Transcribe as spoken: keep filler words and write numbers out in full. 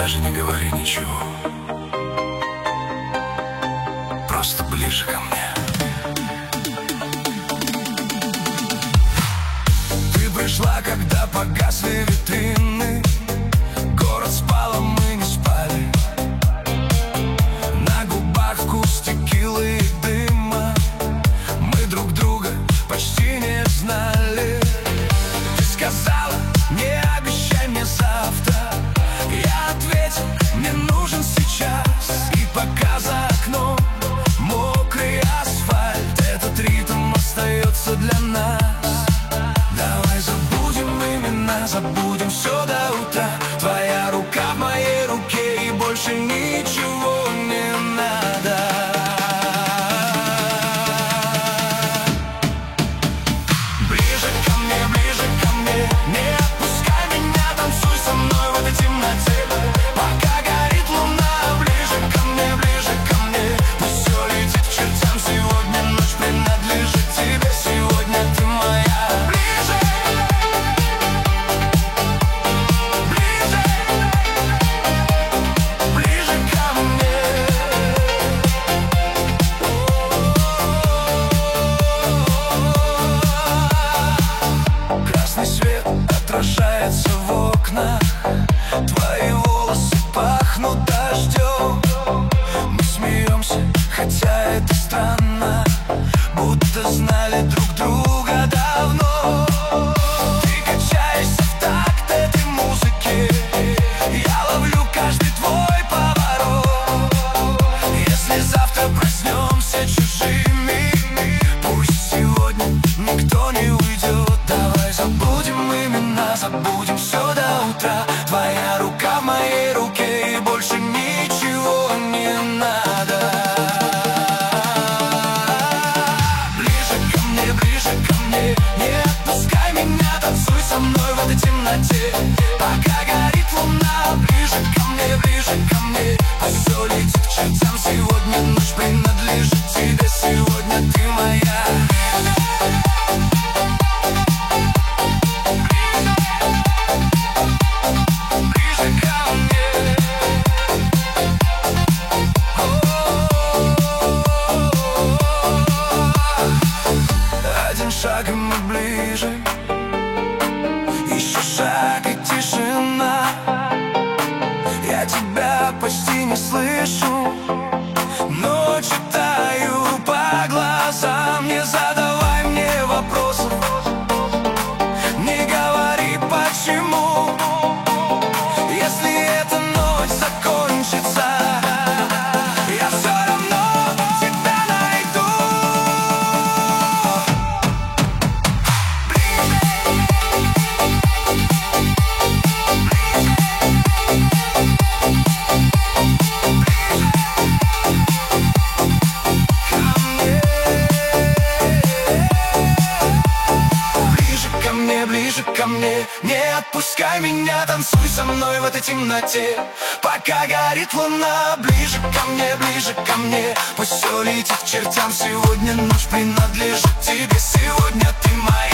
даже не говори ничего, просто ближе ко мне. Ты пришла, когда погасли витрины, город спал, а мы не спали. На губах вкус текилы и дыма, мы друг друга почти не знали. Ты сказала: не обещай мне завтра. Я ответил: мне нужен сейчас. И пока за окном мокрый асфальт, этот ритм остается для нас. Давай забудем имена, забудем все до утра. Твоя рука в моей руке, и больше ничего не надо. Ближе ко мне, ближе ко мне, не отпускай меня, танцуй со мной в этой темноте. Пока горит луна, ближе ко мне, ближе ко мне. Пусть все летит к чертям, сегодня ночь принадлежит тебе. Сегодня ты моя. Ближе, ближе, ближе ко мне. Красный свет отражается в окнах, твои волосы пахнут дождем. Мы смеемся, хотя это странно, будто знали друг друга давно. Ты качаешься в такт этой музыки, я ловлю каждый твой поворот. Если завтра проснемся чужими, пусть сегодня никто не уйдет. Давай забудем имена, забудем все до утра. Твоя рука в моей руке, и больше ничего не надо. Ближе ко мне, ближе ко мне, не отпускай меня, танцуй со мной в этой темноте. Пока горит луна, ближе ко мне, ближе ко мне. Пусть все летит к чертям, сегодня ночь принадлежит тебе. Сегодня ты моя. Один шаг, и мы ближе, еще шаг, и тишина. Я тебя почти не слышу, но читаю по глазам. Не задавай мне вопросов, не говори почему. Если эта ночь закончится, я все равно тебя найду. Ближе ко мне, ближе ко мне, не отпускай меня, танцуй со мной в этой темноте. Пока горит луна, ближе ко мне, ближе ко мне. Пусть все летит к чертям, сегодня ночь принадлежит тебе. Сегодня ты моя.